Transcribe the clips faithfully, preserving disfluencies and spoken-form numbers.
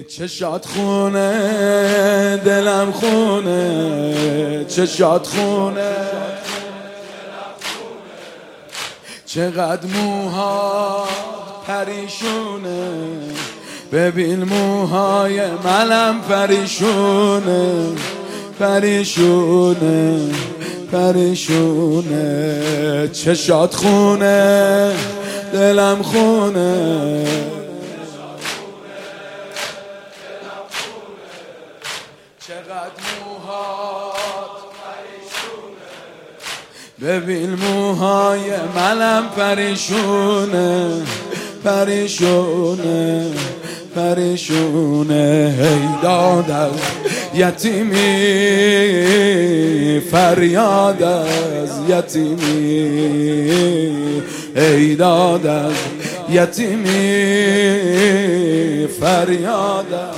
چشات خونه دلم خونه، چشات خونه چقدر موها پریشونه، ببین موهای منم پریشونه پریشونه پریشونه. چشات خونه دلم خونه، چقدر موهات پریشونه، ببین موهای منم پریشونه پریشونه پریشونه. ای داد از یتیمی، فریاد از یتیمی، ای داد از یتیمی، فریاد از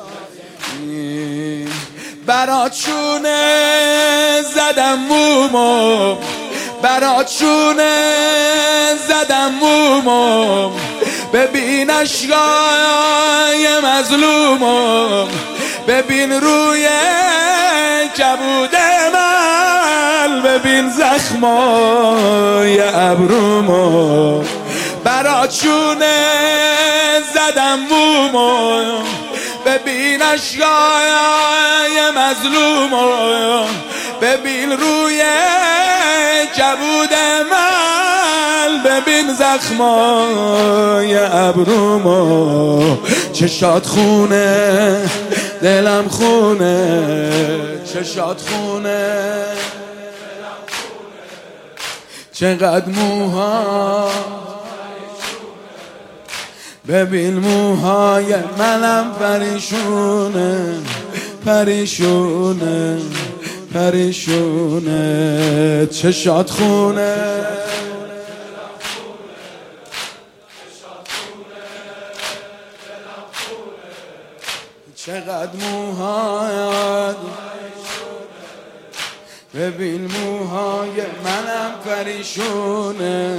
برات شونه زدم مومو، برات شونه زدم مومو، ببین اشکای مظلومو، ببین روی کبود من، ببین زخمای ابرومو، برات شونه زدم مومو، ببین اشکای مظلومو، ببین روی کبود من، ببین زخمای ابرومو. چشات خونه دلم خونه، چشات خونه چقدر موها، ببین موهای منم پریشونه پریشونه پریشونه. چشات خونه چقدر موهات، ببین موهای منم پریشونه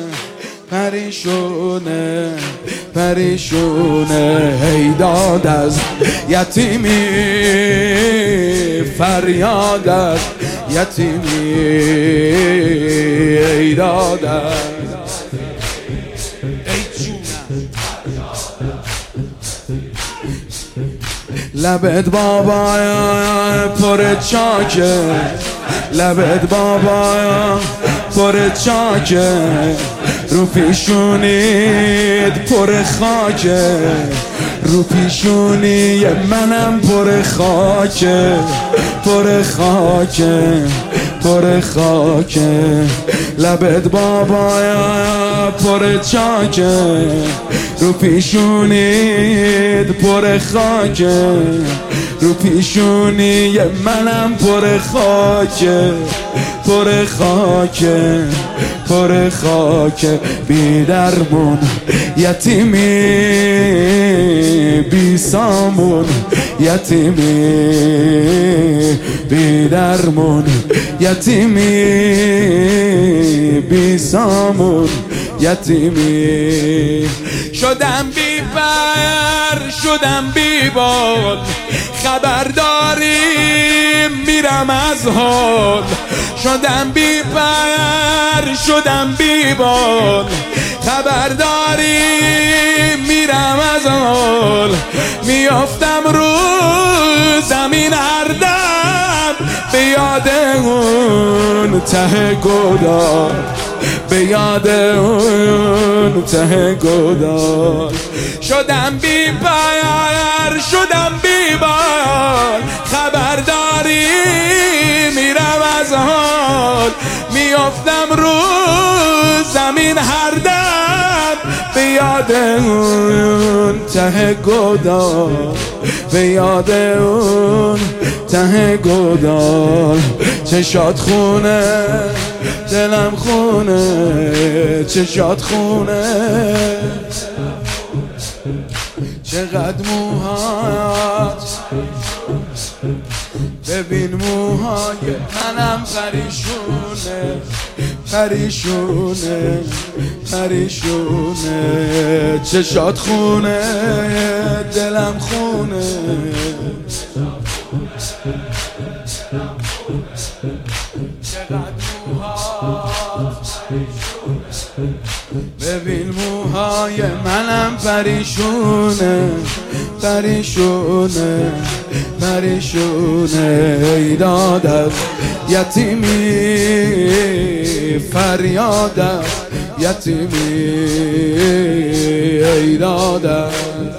پریشونه پریشونه. ای داد از یتیمی، فریاد از یتیمی، ای داد از لبت بابا پر چاکه، لبت بابا پر چاکه، رو پیشونیت پر خاکه، رو پیشونی منم پر خاکه پر خاکه پر خاکه. لبت بابا پر چاکه، رو پیشونیت پر خاکه، رو پیشونی منم پر خاکه پر خاکه پر خاکه. بی درمون یتیمی، بی سامون یتیمی، بی درمون یتیمی، بی سامون یتیمی. شدم بی پر شدم بی بال، خبرداری میرم از حال، شدم بی پر شدم بی بال، خبرداری میرم از حال، میافتم رو زمین هر دم، به یاد اون ته گودال، به یاد اون ته گودال. شدم بی پر شدم بی بال، خبرداری میرم از حال، میافتم رو زمین هر دم، به یاد اون ته گودال، به یاد اون ته گودال. چشات خونه دلم خونه، چشات خونه چقدر موهات، ببین موهای منم پریشونه پریشونه پریشونه، چشات خونه دلم خونه، چقدر موهات، ببین موهای منم پریشونه پریشونه پریشونه، ای دادم یتیمی فریادم یتیمی، ای دادم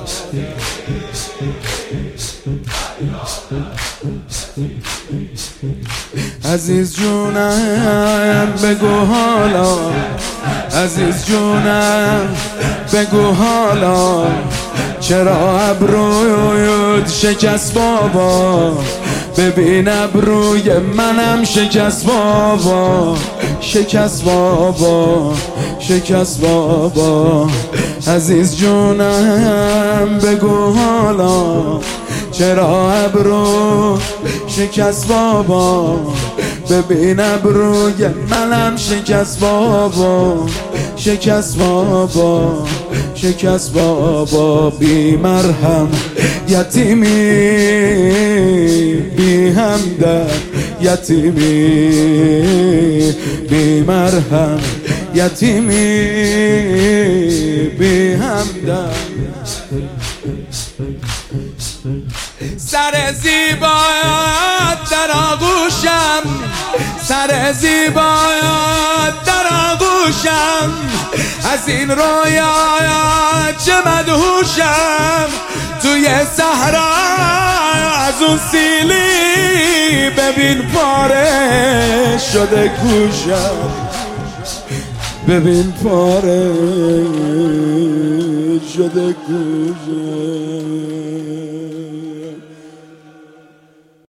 عزیز جونم بگو حالا، عزیز جونم بگو حالا، چرا ابرویت شکست بابا، ببین ابروی منم شکست بابا، شکست بابا شکست بابا، عزیز جونم بگو حالا، چرا ابرو شکست بابا، ببین ابروی منم شکست بابا، شکست بابا شکست بابا، بی مرهم یتیمی بی همدرد یتیمی، بی مرهم یتیمی بی همدرد، سر زیبایت در آغوشم، سر زیبایت در آغوشم، از این رویایت چه مدهوشم، توی صحرا از اون سیلی، ببین پاره شده گوشم، ببین پاره شده گوشم.